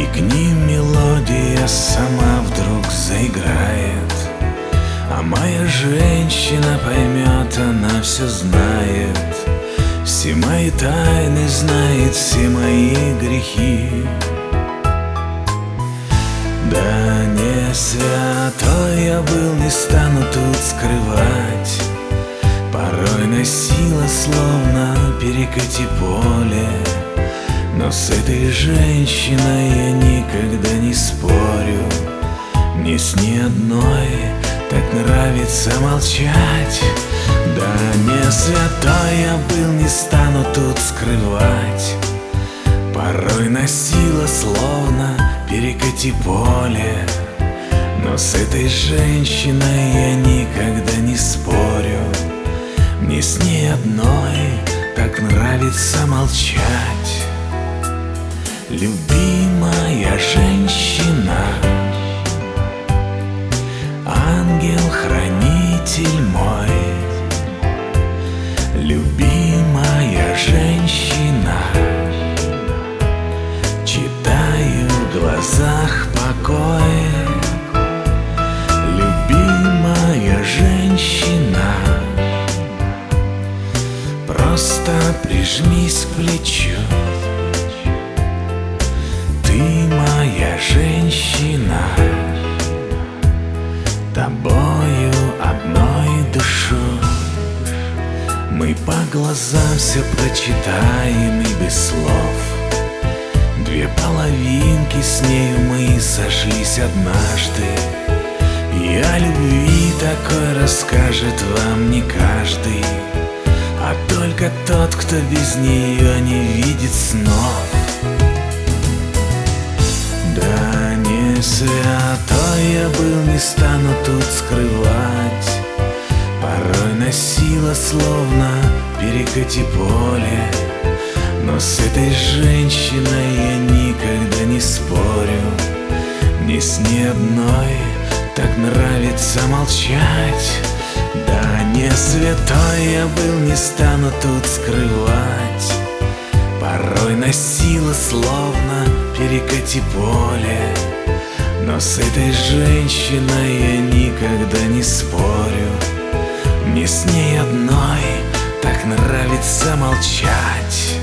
к ним мелодия сама вдруг заиграет. А моя женщина поймет, она все знает, все мои тайны знает, все мои грехи. Да не святой я был, не стану тут скрывать. Порой носила словно перекати поле, но с этой женщиной я никогда не спорю. Мне с ней одной так нравится молчать. Да не святой я был, не стану тут скрывать. Порой носила словно перекати поле, но с этой женщиной я никогда не спорю. Мне с ней одной так нравится молчать. Любимая женщина, ангел-хранитель мой. Любимая женщина, читаю в глазах покой. Любимая женщина, просто прижмись к плечу. Ты моя женщина, тобою одной душу. Мы по глазам все прочитаем и без слов. Две половинки, с нею мы сошлись однажды. И о любви такой расскажет вам не каждый, а только тот, кто без нее не видит снов. Да не святой я был, не стану тут скрывать. Порой носила словно перекати поле, но с этой женщиной я никогда не спорю. Мне с ней одной так нравится молчать. Да не святой я был, не стану тут скрывать. Порой носила словно перекати поле, но с этой женщиной я никогда не спорю. Мне с ней одной так нравится молчать.